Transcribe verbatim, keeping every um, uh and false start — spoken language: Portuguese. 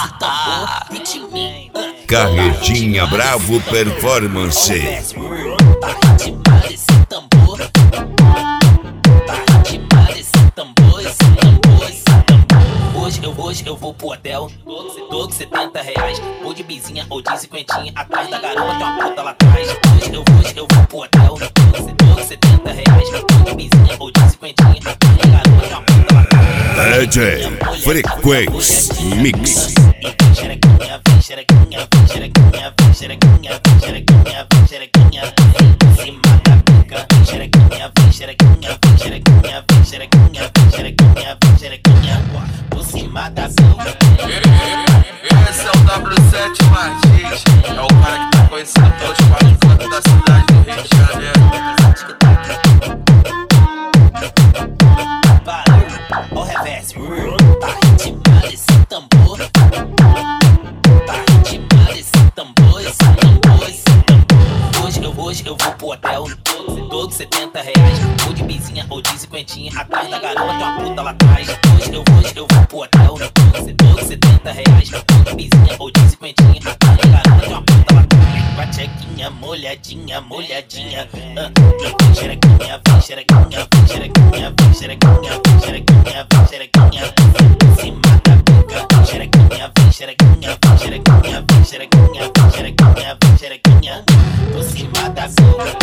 Carretinha Bravo Performance. Hoje eu, hoje eu vou pro hotel, todo setenta reais. Ou de bizinha ou de cinquentinha, atrás da garota tem uma puta lá atrás. Hoje eu, hoje eu vou pro hotel, todo setenta reais. Ou de bizinha ou de cinquentinha, atrás da garota tem uma puta lá atrás. D J Frequência Mix. Xerequinha, vem xerequinha, vem xerequinha, vem xerequinha, vem xerequinha, vem xerequinha, em cima da pica. Xerequinha, vem xerequinha, vem xerequinha, vem xerequinha, vem xerequinha, vem xerequinha, por cima da pica. Esse é o W sete Martins, é o cara que tá conhecido pelos quatro cantos da cidade do Rio de Janeiro. Ó o reverse, tá ritmado esse tambor. Tá ritmado esse tambor, esse tambor, esse tambor. Hoje eu, hoje eu vou pro hotel, todo setenta reais. Ou de bizinha ou de cinquentinha, atrás da garota tem uma puta lá atrás. Hoje eu, hoje eu vou pro hotel, todo setenta reais. Ou de bizinha ou de cinquentinha, atrás da garota tem uma puta lá atrás. Com a tchequinha molhadinha, molhadinha. Vem xerequinha, vem xerequinha, vem xerequinha, vem xerequinha, vem xerequinha, vem xerequinha, em cima da pica. Xerequinha, vem xerequinha, vem xerequinha, vem xerequinha, vem xerequinha, vem xerequinha, por cima da pica.